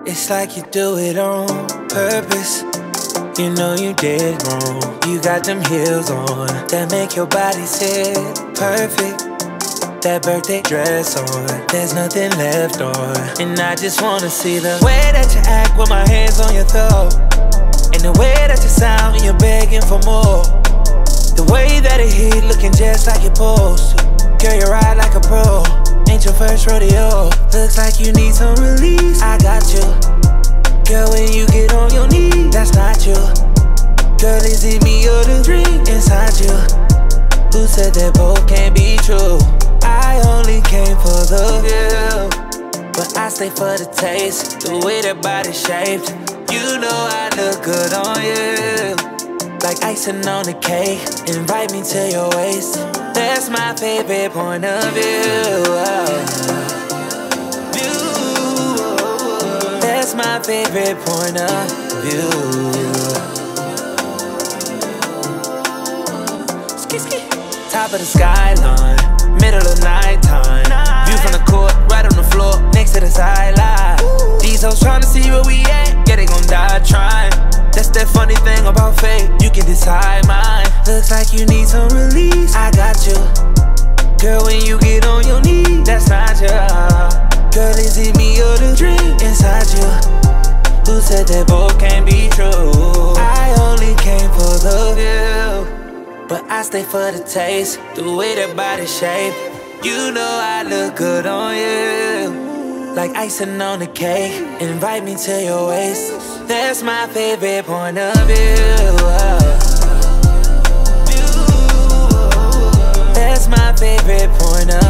It's like you do it on purpose. You know you did wrong. You got them heels on that make your body sit perfect. That birthday dress on, there's nothing left on. And I just wanna see the way that you act with my hands on your throat, and the way that you sound when you're begging for more. The way that it hit, looking just like you're supposed to. Girl, you ride like a pro, ain't your first rodeo. Looks like you need some release, I got you. Girl, when you get on your knees, that's not you. Girl, is it me or the dream inside you? Who said that both can't be true? I only came for the view, but I stay for the taste. The way that body shaped, you know I look good on you. Like icing on the cake, invite me to your waist. That's my favorite point of view. That's my favorite point of view. Top of the skyline, middle of nighttime. View from the court, right on the floor, next to the sideline. These hoes tryna see where we at, yeah, they gon' die trying. That's that funny thing about fate, you can decide mine. Looks like you need some release, I got you. Girl, when you get on your knees, that's not you. Girl, is it me or the dream inside you? Who said that both can't be true? I only came for the view, but I stay for the taste. The way that body shape, you know I look good on you. Like icing on the cake, invite me to your waist. That's my favorite point of view. That's my favorite point of view.